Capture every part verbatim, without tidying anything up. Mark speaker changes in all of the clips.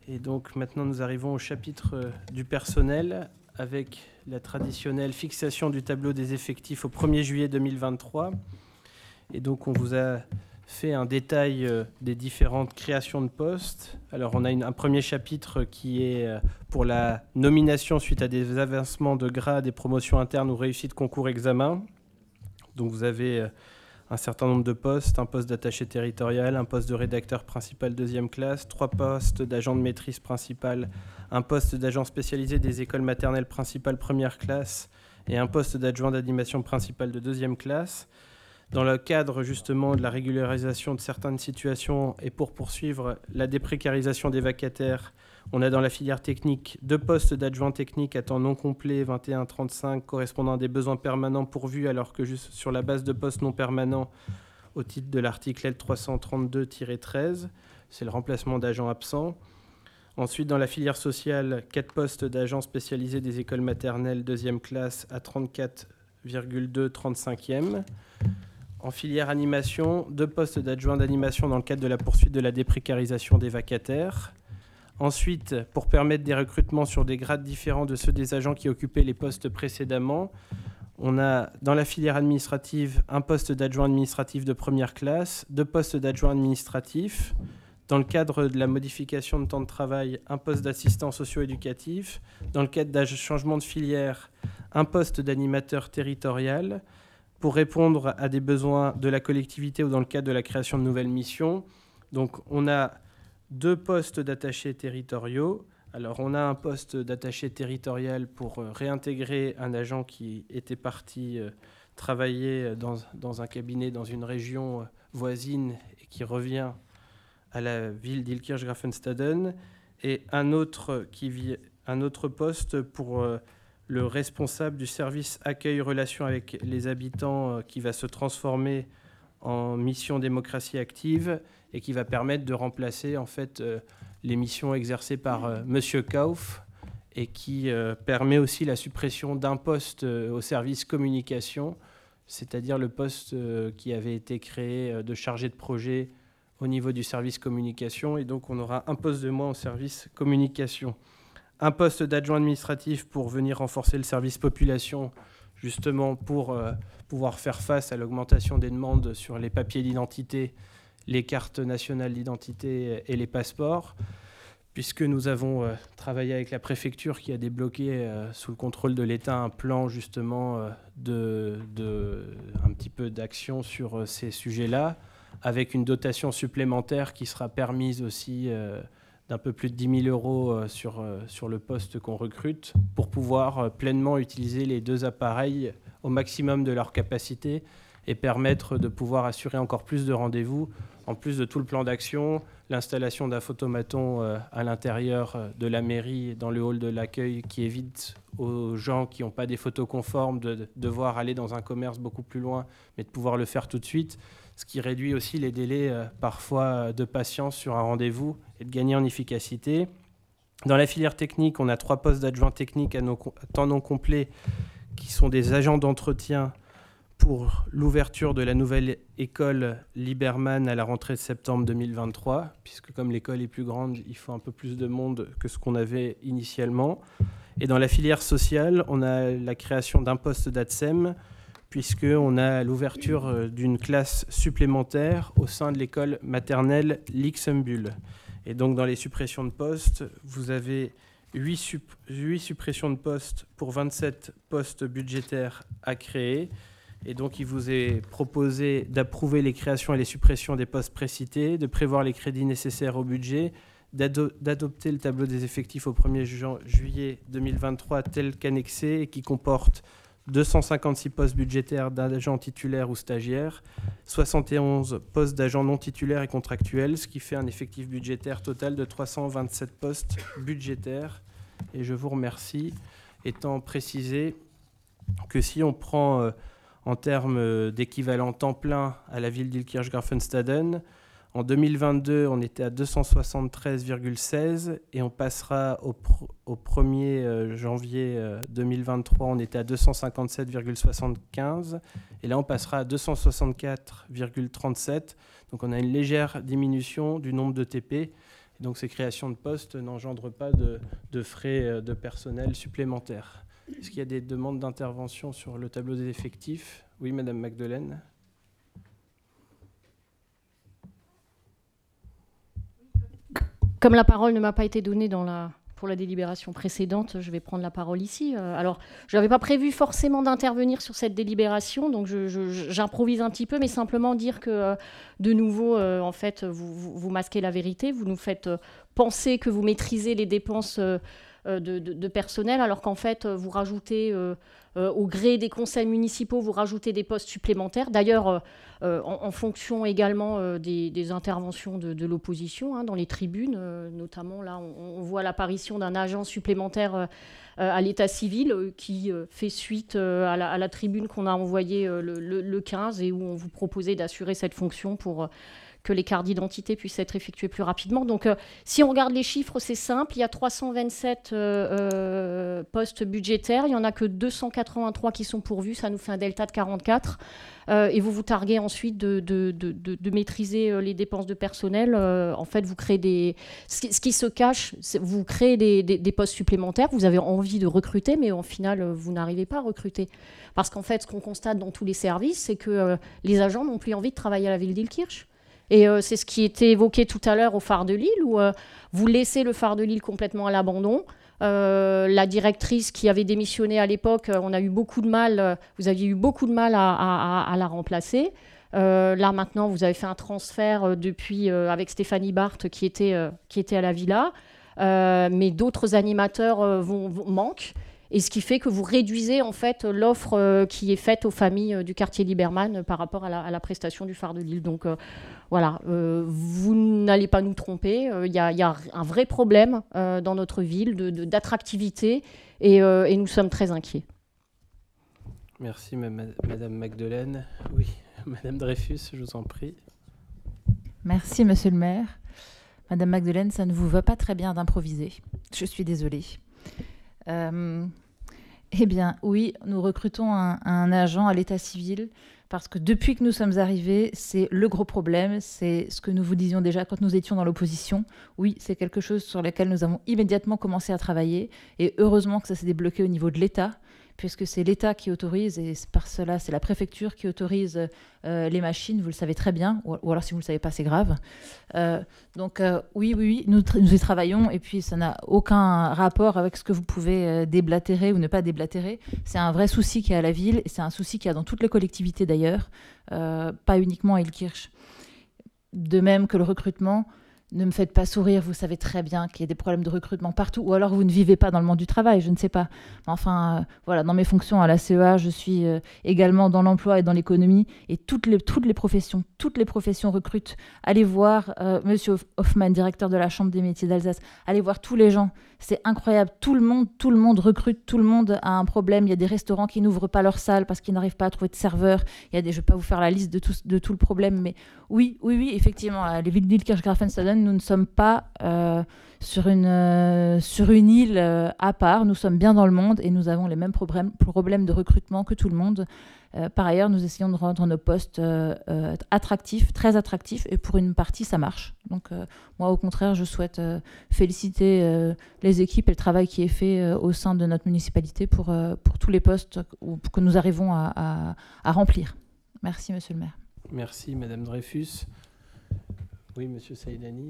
Speaker 1: Et donc maintenant nous arrivons au chapitre euh, du personnel avec la traditionnelle fixation du tableau des effectifs au premier juillet deux mille vingt-trois. Et donc on vous a fait un détail euh, des différentes créations de postes. Alors on a une, un premier chapitre qui est euh, pour la nomination suite à des avancements de grade, des promotions internes ou réussite concours examen. Donc vous avez euh, un certain nombre de postes, un poste d'attaché territorial, un poste de rédacteur principal deuxième classe, trois postes d'agent de maîtrise principale, un poste d'agent spécialisé des écoles maternelles principales première classe et un poste d'adjoint d'animation principale de deuxième classe. Dans le cadre justement de la régularisation de certaines situations et pour poursuivre la déprécarisation des vacataires, on a dans la filière technique deux postes d'adjoint technique à temps non complet, vingt et un trente-cinq, correspondant à des besoins permanents pourvus, alors que juste sur la base de postes non permanents, au titre de l'article L trois cent trente-deux tiret treize, c'est le remplacement d'agents absents. Ensuite, dans la filière sociale, quatre postes d'agents spécialisés des écoles maternelles deuxième classe à trente-quatre virgule deux trente-cinquième. En filière animation, deux postes d'adjoint d'animation dans le cadre de la poursuite de la déprécarisation des vacataires. Ensuite, pour permettre des recrutements sur des grades différents de ceux des agents qui occupaient les postes précédemment, on a dans la filière administrative un poste d'adjoint administratif de première classe, deux postes d'adjoint administratif. Dans le cadre de la modification de temps de travail, un poste d'assistant socio-éducatif. Dans le cadre d'un changement de filière, un poste d'animateur territorial. Pour répondre à des besoins de la collectivité ou dans le cadre de la création de nouvelles missions. Donc on a deux postes d'attachés territoriaux. Alors on a un poste d'attaché territorial pour euh, réintégrer un agent qui était parti euh, travailler dans, dans un cabinet dans une région euh, voisine et qui revient à la ville d'Ilkirch-Graffenstaden, et un autre, qui vit, un autre poste pour euh, le responsable du service accueil relation avec les habitants euh, qui va se transformer en mission démocratie active et qui va permettre de remplacer en fait euh, les missions exercées par euh, Monsieur Kauf et qui euh, permet aussi la suppression d'un poste euh, au service communication, c'est-à-dire le poste euh, qui avait été créé euh, de chargé de projet au niveau du service communication, et donc on aura un poste de moins au service communication. Un poste d'adjoint administratif pour venir renforcer le service population, justement pour euh, pouvoir faire face à l'augmentation des demandes sur les papiers d'identité, les cartes nationales d'identité et les passeports, puisque nous avons euh, travaillé avec la préfecture qui a débloqué euh, sous le contrôle de l'État un plan justement euh, de, de un petit peu d'action sur euh, ces sujets-là, avec une dotation supplémentaire qui sera permise aussi euh, d'un peu plus de dix mille euros euh, sur, euh, sur le poste qu'on recrute, pour pouvoir euh, pleinement utiliser les deux appareils au maximum de leur capacité et permettre de pouvoir assurer encore plus de rendez-vous, en plus de tout le plan d'action, l'installation d'un photomaton euh, à l'intérieur euh, de la mairie, dans le hall de l'accueil, qui évite aux gens qui n'ont pas des photos conformes de, de devoir aller dans un commerce beaucoup plus loin, mais de pouvoir le faire tout de suite, ce qui réduit aussi les délais euh, parfois de patience sur un rendez-vous et de gagner en efficacité. Dans la filière technique, on a trois postes d'adjoints techniques à, nos, à temps non complet qui sont des agents d'entretien pour l'ouverture de la nouvelle école Liberman à la rentrée de septembre deux mille vingt-trois, puisque comme l'école est plus grande, il faut un peu plus de monde que ce qu'on avait initialement. Et dans la filière sociale, on a la création d'un poste d'A T S E M, puisqu'on a l'ouverture d'une classe supplémentaire au sein de l'école maternelle Luxembourg. Et donc dans les suppressions de postes, vous avez huit, sup- huit suppressions de postes pour vingt-sept postes budgétaires à créer. Et donc il vous est proposé d'approuver les créations et les suppressions des postes précités, de prévoir les crédits nécessaires au budget, d'ado- d'adopter le tableau des effectifs au premier juillet deux mille vingt-trois tel qu'annexé et qui comporte deux cent cinquante-six postes budgétaires d'agents titulaires ou stagiaires, soixante et onze postes d'agents non titulaires et contractuels, ce qui fait un effectif budgétaire total de trois cent vingt-sept postes budgétaires. Et je vous remercie, étant précisé que si on prend euh, en termes d'équivalent temps plein à la ville d'Ilkirch-Graffenstaden, en deux mille vingt-deux, on était à deux cent soixante-treize virgule seize et on passera au, pr- au premier janvier deux mille vingt-trois, on était à deux cent cinquante-sept virgule soixante-quinze et là on passera à deux cent soixante-quatre virgule trente-sept. Donc on a une légère diminution du nombre de T P Et donc ces créations de postes n'engendrent pas de, de frais de personnel supplémentaires. Est-ce qu'il y a des demandes d'intervention sur le tableau des effectifs? Oui, Madame Magdelaine.
Speaker 2: Comme la parole ne m'a pas été donnée dans la, pour la délibération précédente, je vais prendre la parole ici. Alors, je n'avais pas prévu forcément d'intervenir sur cette délibération, donc je, je, j'improvise un petit peu, mais simplement dire que, de nouveau, euh, en fait, vous, vous, vous masquez la vérité, vous nous faites penser que vous maîtrisez les dépenses euh, de, de, de personnel, alors qu'en fait, vous rajoutez, euh, euh, au gré des conseils municipaux, vous rajoutez des postes supplémentaires. D'ailleurs, euh, Euh, en, en fonction également euh, des, des interventions de, de l'opposition hein, dans les tribunes. Euh, notamment, là, on, on voit l'apparition d'un agent supplémentaire euh, à l'état civil euh, qui euh, fait suite euh, à, la, à la tribune qu'on a envoyée euh, le, le, le quinze et où on vous proposait d'assurer cette fonction pour euh, que les cartes d'identité puissent être effectuées plus rapidement. Donc, euh, si on regarde les chiffres, c'est simple. Il y a trois cent vingt-sept euh, euh, postes budgétaires. Il n'y en a que deux cent quatre-vingt-trois qui sont pourvus. Ça nous fait un delta de quarante-quatre. Euh, et vous vous targuez ensuite de, de, de, de, de maîtriser euh, les dépenses de personnel. Euh, en fait, vous créez des... Ce qui, ce qui se cache, c'est vous créez des, des, des postes supplémentaires. Vous avez envie de recruter, mais au final, vous n'arrivez pas à recruter. Parce qu'en fait, ce qu'on constate dans tous les services, c'est que euh, les agents n'ont plus envie de travailler à la ville d'Illkirch. Et euh, c'est ce qui était évoqué tout à l'heure au phare de Lille, où euh, vous laissez le phare de Lille complètement à l'abandon. Euh, la directrice qui avait démissionné à l'époque, euh, on a eu beaucoup de mal, euh, vous aviez eu beaucoup de mal à, à, à la remplacer. Euh, là maintenant, vous avez fait un transfert euh, depuis euh, avec Stéphanie Barthes qui était, euh, qui était à la villa, euh, mais d'autres animateurs euh, vont, vont, manquent. Et ce qui fait que vous réduisez en fait l'offre euh, qui est faite aux familles euh, du quartier Liberman euh, par rapport à la, à la prestation du phare de Lille. Donc euh, voilà, euh, vous n'allez pas nous tromper. Il euh, y, y a un vrai problème euh, dans notre ville de, de, d'attractivité et, euh, et nous sommes très inquiets.
Speaker 1: Merci Madame Magdelaine. Oui, Madame Dreyfus, je vous en prie.
Speaker 3: Merci Monsieur le maire. Madame Magdelaine, ça ne vous va pas très bien d'improviser. Je suis désolée. Euh, eh bien, oui, nous recrutons un, un agent à l'état civil parce que depuis que nous sommes arrivés, c'est le gros problème. C'est ce que nous vous disions déjà quand nous étions dans l'opposition. Oui, c'est quelque chose sur lequel nous avons immédiatement commencé à travailler. Et heureusement que ça s'est débloqué au niveau de l'État, puisque c'est l'État qui autorise, et par cela, c'est la préfecture qui autorise euh, les machines, vous le savez très bien, ou, ou alors si vous ne le savez pas, c'est grave. Euh, donc euh, oui, oui, oui, nous, nous y travaillons, et puis ça n'a aucun rapport avec ce que vous pouvez euh, déblatérer ou ne pas déblatérer. C'est un vrai souci qu'il y a à la ville, et c'est un souci qu'il y a dans toutes les collectivités d'ailleurs, euh, pas uniquement à Illkirch. De même que le recrutement. Ne me faites pas sourire, vous savez très bien qu'il y a des problèmes de recrutement partout, ou alors vous ne vivez pas dans le monde du travail, je ne sais pas. Enfin, euh, voilà, dans mes fonctions à la C E A, je suis euh, également dans l'emploi et dans l'économie, et toutes les, toutes les professions, toutes les professions recrutent. Allez voir euh, Monsieur Hoffman, directeur de la Chambre des métiers d'Alsace, allez voir tous les gens, c'est incroyable, tout le monde, tout le monde recrute, tout le monde a un problème. Il y a des restaurants qui n'ouvrent pas leur salle parce qu'ils n'arrivent pas à trouver de serveurs. Il y a des, je ne vais pas vous faire la liste de tout, de tout le problème, mais oui, oui, oui, effectivement, à les villes d'Illkirch-Graffenstaden, nous ne sommes pas euh, sur, une, euh, sur une île euh, à part. Nous sommes bien dans le monde et nous avons les mêmes problèmes, problèmes de recrutement que tout le monde. Euh, par ailleurs, nous essayons de rendre nos postes euh, euh, attractifs, très attractifs, et pour une partie, ça marche. Donc, euh, moi, au contraire, je souhaite euh, féliciter euh, les équipes et le travail qui est fait euh, au sein de notre municipalité pour, euh, pour tous les postes où, que nous arrivons à, à, à remplir. Merci, Monsieur le maire.
Speaker 1: Merci, Madame Dreyfus. Oui, Monsieur Saïdani.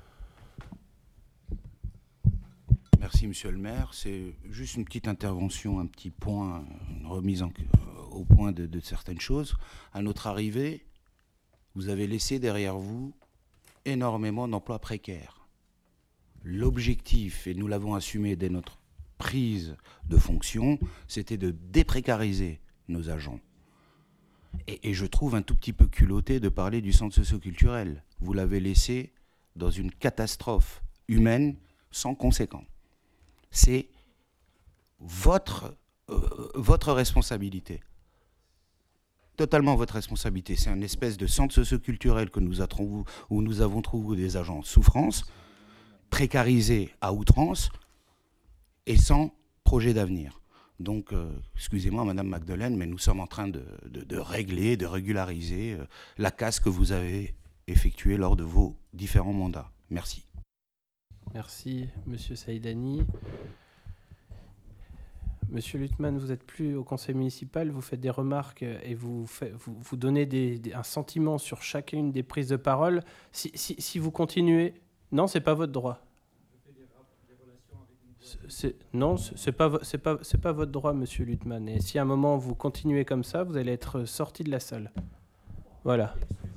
Speaker 4: Merci, Monsieur le maire. C'est juste une petite intervention, un petit point, une remise en, au point de, de certaines choses. À notre arrivée, vous avez laissé derrière vous énormément d'emplois précaires. L'objectif, et nous l'avons assumé dès notre prise de fonction, c'était de déprécariser nos agents. Et, et je trouve un tout petit peu culotté de parler du centre socio-culturel. Vous l'avez laissé dans une catastrophe humaine sans conséquence. C'est votre, euh, votre responsabilité. Totalement votre responsabilité. C'est un espèce de centre socio-culturel que nous avons, où nous avons trouvé des agents en souffrance, précarisés à outrance et sans projet d'avenir. Donc, euh, excusez-moi, Madame Magdelaine, mais nous sommes en train de, de, de régler, de régulariser euh, la casse que vous avez effectuée lors de vos différents mandats. Merci.
Speaker 1: Merci, Monsieur Saïdani. Monsieur Luttmann, vous n'êtes plus au conseil municipal, vous faites des remarques et vous, fait, vous, vous donnez des, des, un sentiment sur chacune des prises de parole. Si, si, si vous continuez... Non, ce n'est pas votre droit. C'est, non, ce n'est pas, c'est pas, c'est pas votre droit, Monsieur Luttmann. Et si à un moment vous continuez comme ça, vous allez être sorti de la salle. Voilà.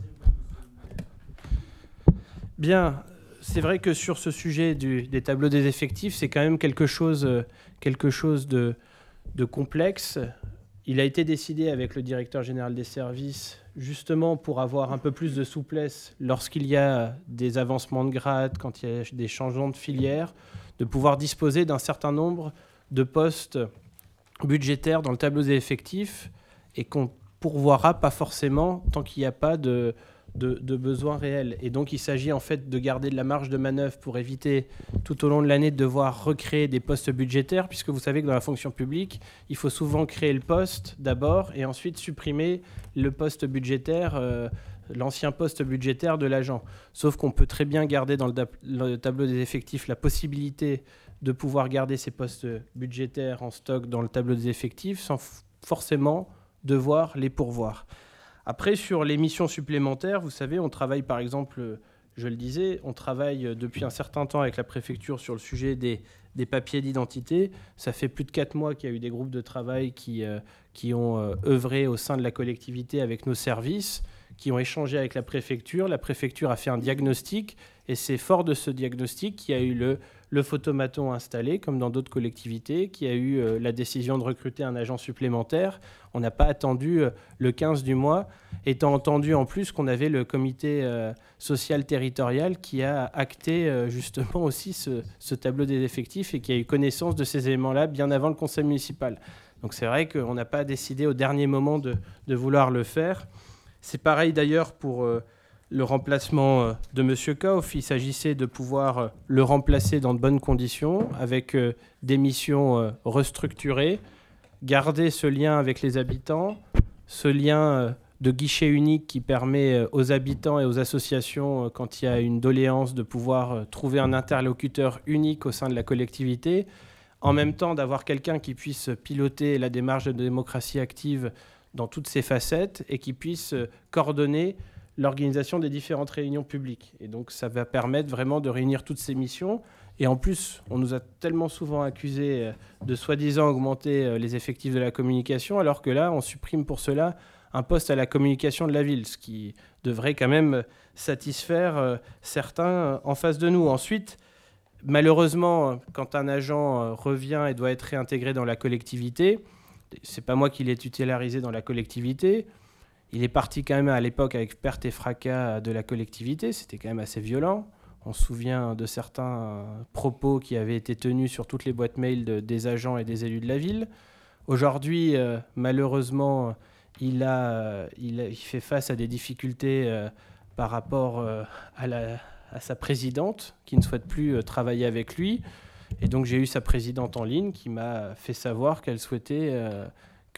Speaker 1: Bien, c'est vrai que sur ce sujet du, des tableaux des effectifs, c'est quand même quelque chose, quelque chose de, de complexe. Il a été décidé avec le directeur général des services, justement pour avoir un peu plus de souplesse lorsqu'il y a des avancements de grade, quand il y a des changements de filière, de pouvoir disposer d'un certain nombre de postes budgétaires dans le tableau des effectifs et qu'on ne pourvoira pas forcément tant qu'il n'y a pas de... De, de besoins réels. Et donc, il s'agit en fait de garder de la marge de manœuvre pour éviter tout au long de l'année de devoir recréer des postes budgétaires, puisque vous savez que dans la fonction publique, il faut souvent créer le poste d'abord et ensuite supprimer le poste budgétaire, euh, l'ancien poste budgétaire de l'agent. Sauf qu'on peut très bien garder dans le, le tableau des effectifs la possibilité de pouvoir garder ces postes budgétaires en stock dans le tableau des effectifs sans f- forcément devoir les pourvoir. Après, sur les missions supplémentaires, vous savez, on travaille par exemple, je le disais, on travaille depuis un certain temps avec la préfecture sur le sujet des, des papiers d'identité. Ça fait plus de quatre mois qu'il y a eu des groupes de travail qui, euh, qui ont euh, œuvré au sein de la collectivité avec nos services, qui ont échangé avec la préfecture. La préfecture a fait un diagnostic et c'est fort de ce diagnostic qu'il y a eu le, le photomaton installé, comme dans d'autres collectivités, qu'il y a eu euh, la décision de recruter un agent supplémentaire. On n'a pas attendu euh, le quinze du mois, étant entendu en plus qu'on avait le comité euh, social territorial qui a acté euh, justement aussi ce, ce tableau des effectifs et qui a eu connaissance de ces éléments-là bien avant le conseil municipal. Donc c'est vrai qu'on n'a pas décidé au dernier moment de, de vouloir le faire. C'est pareil d'ailleurs pour euh, le remplacement euh, de M. Kauf. Il s'agissait de pouvoir euh, le remplacer dans de bonnes conditions, avec euh, des missions euh, restructurées, garder ce lien avec les habitants, ce lien euh, de guichet unique qui permet euh, aux habitants et aux associations, euh, quand il y a une doléance, de pouvoir euh, trouver un interlocuteur unique au sein de la collectivité, en même temps d'avoir quelqu'un qui puisse piloter la démarche de démocratie active dans toutes ses facettes et qui puisse coordonner l'organisation des différentes réunions publiques. Et donc, ça va permettre vraiment de réunir toutes ces missions. Et en plus, on nous a tellement souvent accusés de soi-disant augmenter les effectifs de la communication, alors que là, on supprime pour cela un poste à la communication de la ville, ce qui devrait quand même satisfaire certains en face de nous. Ensuite, malheureusement, quand un agent revient et doit être réintégré dans la collectivité, c'est pas moi qui l'ai titularisé dans la collectivité. Il est parti quand même à l'époque avec perte et fracas de la collectivité. C'était quand même assez violent. On se souvient de certains propos qui avaient été tenus sur toutes les boîtes mail de, des agents et des élus de la ville. Aujourd'hui, euh, malheureusement, il, a, il, a, il fait face à des difficultés euh, par rapport euh, à, la, à sa présidente qui ne souhaite plus euh, travailler avec lui. Et donc, j'ai eu sa présidente en ligne qui m'a fait savoir qu'elle souhaitait euh,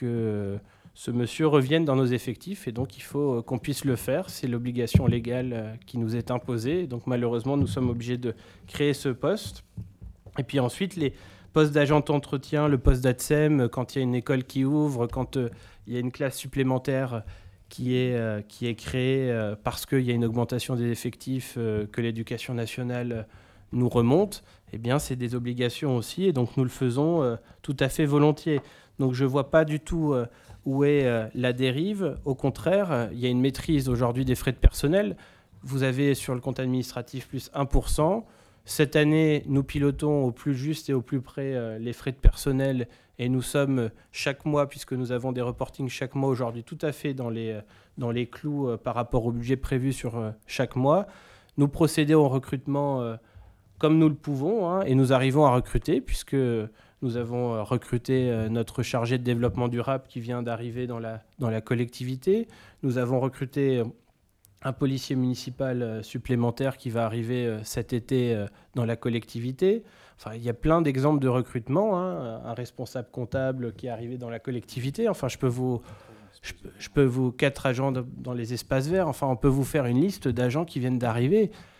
Speaker 1: que ce monsieur revienne dans nos effectifs. Et donc, il faut qu'on puisse le faire. C'est l'obligation légale euh, qui nous est imposée. Donc, malheureusement, nous sommes obligés de créer ce poste. Et puis ensuite, les postes d'agent d'entretien, le poste d'A T S E M, quand il y a une école qui ouvre, quand euh, il y a une classe supplémentaire qui est, euh, qui est créée euh, parce qu'il y a une augmentation des effectifs euh, que l'éducation nationale euh, nous remonte, eh bien, c'est des obligations aussi, et donc nous le faisons euh, tout à fait volontiers. Donc je ne vois pas du tout euh, où est euh, la dérive. Au contraire, euh, il y a une maîtrise aujourd'hui des frais de personnel. Vous avez sur le compte administratif plus un pour cent. Cette année, nous pilotons au plus juste et au plus près euh, les frais de personnel, et nous sommes euh, chaque mois, puisque nous avons des reportings chaque mois aujourd'hui, tout à fait dans les, euh, dans les clous euh, par rapport au budget prévu sur euh, chaque mois. Nous procédons au recrutement euh, comme nous le pouvons, hein, et nous arrivons à recruter, puisque nous avons recruté euh, notre chargé de développement durable qui vient d'arriver dans la, dans la collectivité. Nous avons recruté euh, un policier municipal euh, supplémentaire qui va arriver euh, cet été euh, dans la collectivité. Enfin, il y a plein d'exemples de recrutement, hein, un responsable comptable qui est arrivé dans la collectivité. Enfin, je peux vous... Je peux, je peux vous... Quatre agents de, dans les espaces verts. Enfin, on peut vous faire une liste d'agents qui viennent d'arriver.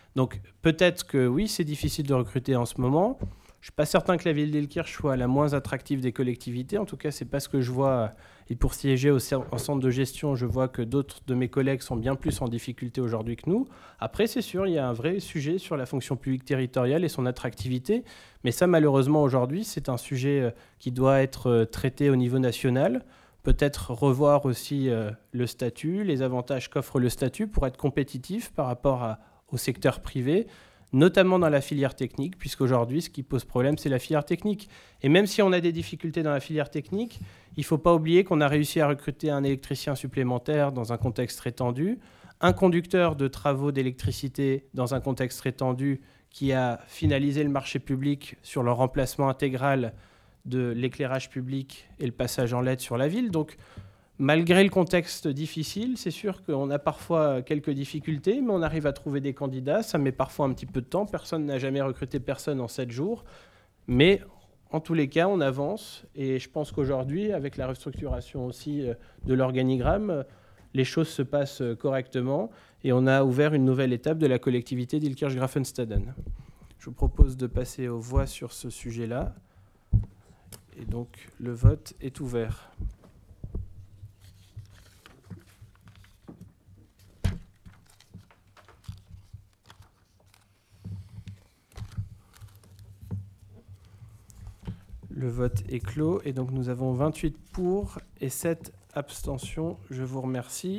Speaker 1: Donc peut-être que oui, c'est difficile de recruter en ce moment. Je ne suis pas certain que la ville d'Elkirch soit la moins attractive des collectivités. En tout cas, ce n'est pas ce que je vois. Et pour siéger au cer- en centre de gestion, je vois que d'autres de mes collègues sont bien plus en difficulté aujourd'hui que nous. Après, c'est sûr, il y a un vrai sujet sur la fonction publique territoriale et son attractivité. Mais ça, malheureusement, aujourd'hui, c'est un sujet euh, qui doit être euh, traité au niveau national. Peut-être revoir aussi euh, le statut, les avantages qu'offre le statut pour être compétitif par rapport à, au secteur privé, notamment dans la filière technique, puisqu'aujourd'hui, ce qui pose problème, c'est la filière technique. Et même si on a des difficultés dans la filière technique, il ne faut pas oublier qu'on a réussi à recruter un électricien supplémentaire dans un contexte très tendu, un conducteur de travaux d'électricité dans un contexte très tendu qui a finalisé le marché public sur le remplacement intégral de l'éclairage public et le passage en L E D sur la ville. Donc, malgré le contexte difficile, c'est sûr qu'on a parfois quelques difficultés, mais on arrive à trouver des candidats. Ça met parfois un petit peu de temps. Personne n'a jamais recruté personne en sept jours. Mais en tous les cas, on avance. Et je pense qu'aujourd'hui, avec la restructuration aussi de l'organigramme, les choses se passent correctement. Et on a ouvert une nouvelle étape de la collectivité d'Ilkirch-Grafenstaden. Je vous propose de passer aux voix sur ce sujet-là. Et donc, le vote est ouvert. Le vote est clos et donc nous avons vingt-huit pour et sept abstentions. Je vous remercie.